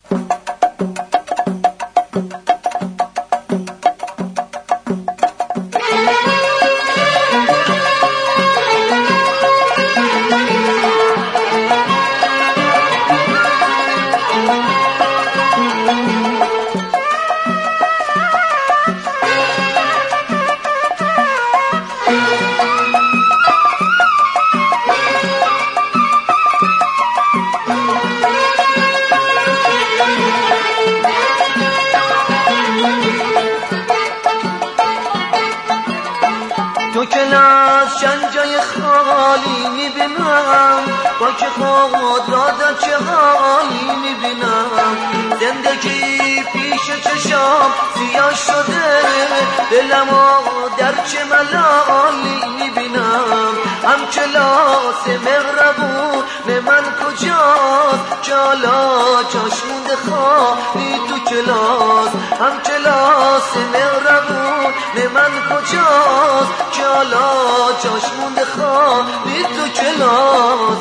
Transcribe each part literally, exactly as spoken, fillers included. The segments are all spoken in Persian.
تو کلاس چند جای خالی میبینم، با که خود را در چه حالی میبینم. زندگی پیش چشام سیاه شده، دلمو در چه ملالی میبینم. هم کلاس مهربون من کجاست، که حالا جاش مونده خالی تو کلاس. هم کلاس مهربون من کجاست، که حالا جاش مونده خالی تو کلاس.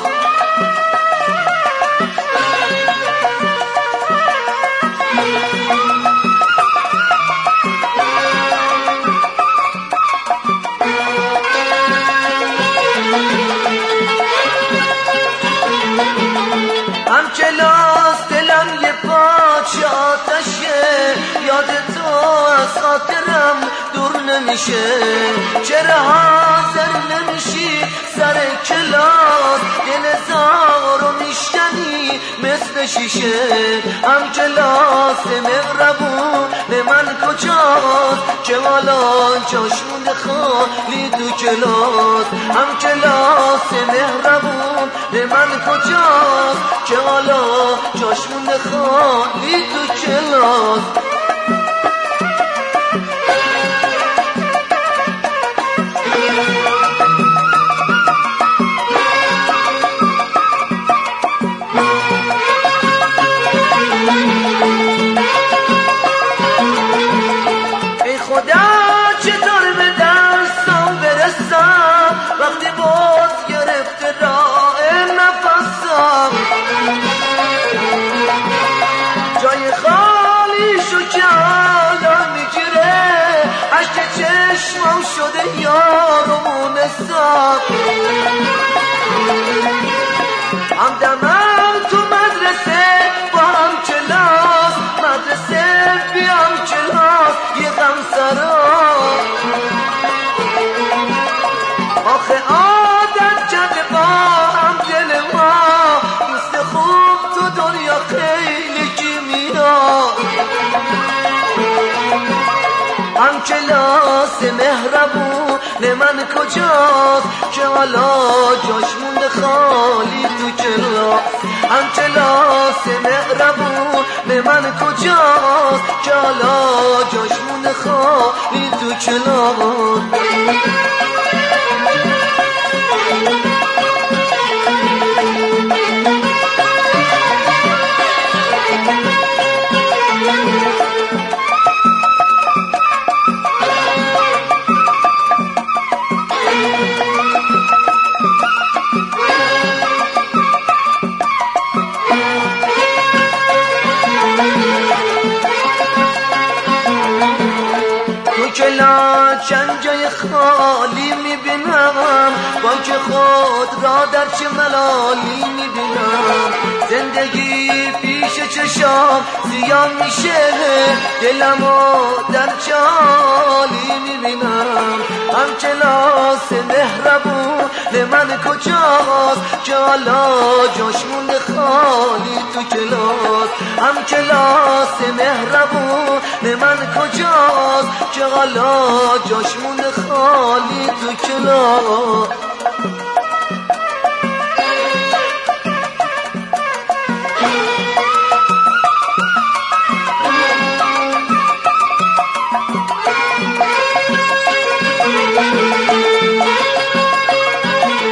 هم کلاس دلم یه پاچه آتشه، یاد تو از خاطرم دور نمیشه. چرا حاضر نمیشی سر کلاس، دل زارو میشکنی مثل شیشه. هم کلاس مهربون من کجاست، که حالا جاش مونده خالی تو کلاس. هم کلاس مهربون من کجاست، که حالا جاش مونده خالی تو کلاس. ای خدا چطور به درسام برسم، وقتی باز گرفته راه نفسم. جای خالی شو که حالا میگیره، عشق چشمم شده یارو نسم. همدمم تو مدرسه با هم کلاس، مدرسه بیام کلاس یه غم سرا. آخه عادت کرده با هم دل ما، دوست خوب تو دنیا خیلی کیمیا. هم کلاس مهربون من کجاست، که حالا جاش مونده خالی تو کلاس. هم کلاس مهربون من کجاست، که حالا جاش مونده خالی تو کلاس. کلاس چند جای خالی میبینم، با که خود را در چه ملالی میبینم. زندگی پیش چشام سیاه میشه، دلمو در چه حالی میبینم. هم کلاس مهربون من کجاست، که حالا جاش مونده خالی تو کلاس. هم کلاس مهربون من کجاست، که حالا جاش مونده خالی تو کلاس.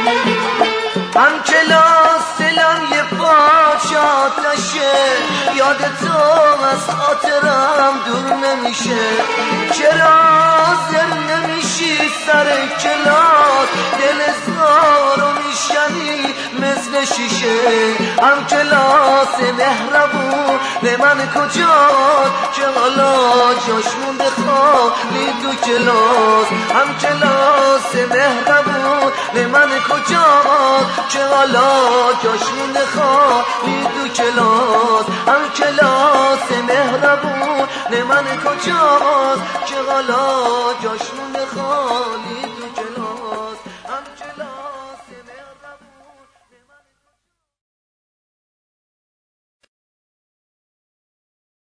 هم کلاس دلم یه پاچه آتشه، یاد یاد تو از خاطرم دور نمیشه. چرا حاضر نمیشی سر کلاس دل زارو میشنی مثل شیشه؟ هم کلاس مهربون به من کجاست که حالا جاش مونده خالی تو کلاس؟ هم کلاس مهربون به من کجاست که حالا جاش مونده خالی تو کلاس؟ هم کلاس مهربون به من کجاست که حالا جاش مونده